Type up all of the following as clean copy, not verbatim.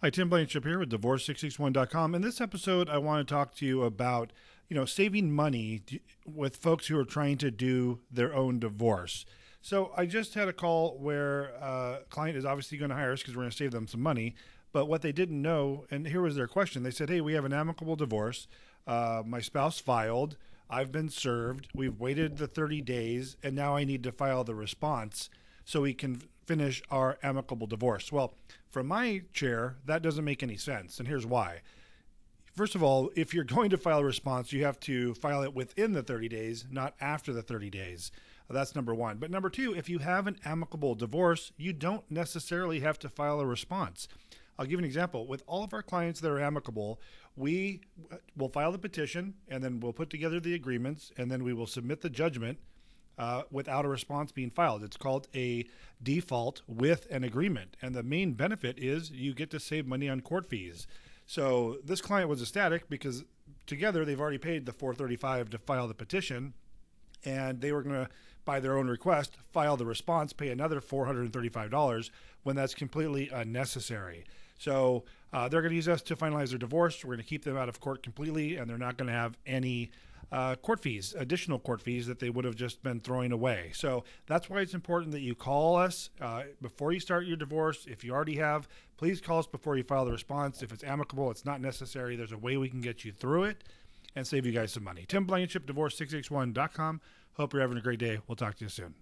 Hi, Tim Blankenship here with Divorce661.com. In this episode, I want to talk to you about, saving money with folks who are trying to do their own divorce. So I just had a call where a client is obviously going to hire us because we're going to save them some money. But what they didn't know, and here was their question. They said, hey, we have an amicable divorce. My spouse filed. I've been served. We've waited the 30 days, and now I need to file the response so we can finish our amicable divorce. Well, from my chair, that doesn't make any sense. And here's why. First of all, if you're going to file a response, you have to file it within the 30 days, not after the 30 days. That's number one. But number two, if you have an amicable divorce, you don't necessarily have to file a response. I'll give you an example. With all of our clients that are amicable, we will file the petition, and then we'll put together the agreements, and then we will submit the judgment without a response being filed. It's called a default with an agreement. And the main benefit is you get to save money on court fees. So this client was ecstatic because together they've already paid the $435 to file the petition, and they were going to, by their own request, file the response, pay another $435 when that's completely unnecessary. So they're going to use us to finalize their divorce. We're going to keep them out of court completely, and they're not going to have any court fees, additional court fees that they would have just been throwing away. So that's why it's important that you call us before you start your divorce. If you already have, please call us before you file the response. If it's amicable, it's not necessary. There's a way we can get you through it and save you guys some money. Tim Blankenship, Divorce661.com. Hope you're having a great day. We'll talk to you soon.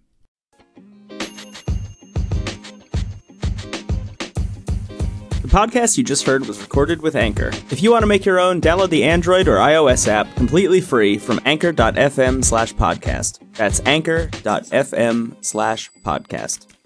The podcast you just heard was recorded with Anchor. If you want to make your own, download the Android or iOS app completely free from anchor.fm/podcast. That's anchor.fm/podcast.